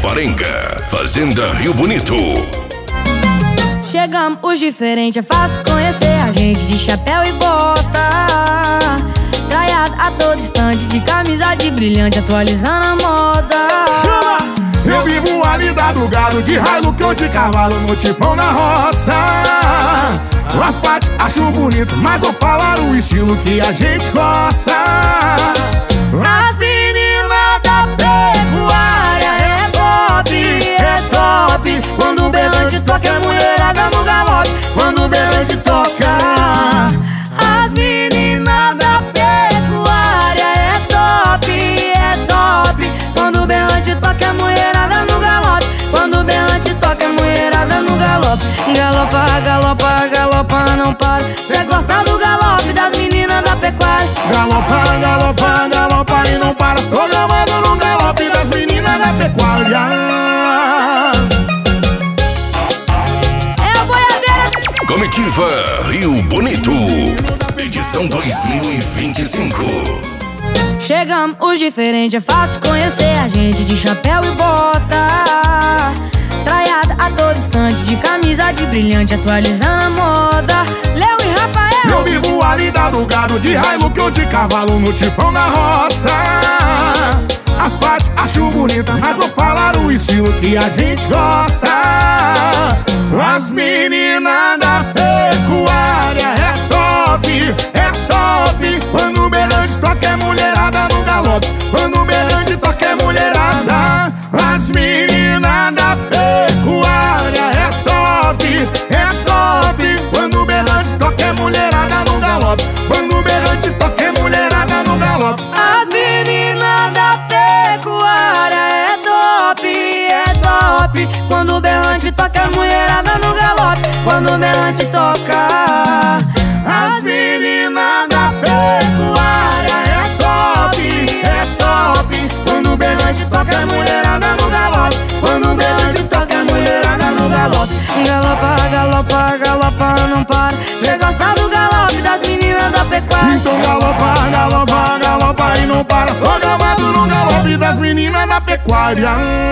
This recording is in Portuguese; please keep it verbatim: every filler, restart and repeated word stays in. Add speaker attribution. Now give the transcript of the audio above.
Speaker 1: Alvarenga, Fazenda Rio Bonito.
Speaker 2: Chegamos os diferentes, é fácil conhecer a gente de chapéu e bota, traiado a todo instante, de camisa de brilhante, atualizando a moda.
Speaker 3: Chama! Eu vivo a lida do gado, de Hilux ou de cavalo, no tipão na roça. As partes acho bonito, mas vou falar o estilo que a gente gosta.
Speaker 2: As meninas da pecuária é top, é top. Quando o berrante toca, é mulherada no galope. Quando o berrante toca, as meninas da pecuária é top, é top. Quando o berrante toca, é mulherada no galope. Quando o berrante toca, é mulherada no galope. Galopa, galopa, galopa, não para. Cê gosta do galope das meninas da pecuária.
Speaker 3: Galopa, galopa, galopa e não para. Tô gamando no galope das meninas da pecuária.
Speaker 2: É a boiadeira.
Speaker 1: Comitiva Rio Bonito, edição dois mil e vinte e cinco.
Speaker 2: Chegamos os diferentes, é fácil conhecer a gente de chapéu e bota, traiada a todo instante, de camisa de brilhante, atualizando a moda. Léo e Rafael.
Speaker 3: Eu vivo a lida do gado, de Hilux ou de cavalo, no tipão na roça. As partes acho bonita, mas vou falar o estilo que a gente gosta. As meninas da pecuária é top, é top. Quando o berrante toca, é mulherada no galope. Quando o berrante toca, é mulherada. As meninas da pecuária é top, é top. Quando o berrante toca, é mulherada no galope. Quando o berrante toca, é mulherada no galope.
Speaker 2: As meninas da pecuária é top, é top. Quando o berrante toca, é mulherada no galope. Quando o berrante toca,
Speaker 3: as meninas da pecuária é top, é top. Quando o berrante toca, é mulherada no galope. Quando o berrante toca, é mulherada no galope.
Speaker 2: galopa, galopa, galopa, não para. Cê gosta do galope das meninas da pecuária.
Speaker 3: Então galopa, galopa, galopa e não para. Tô gamado no galope das meninas da pecuária.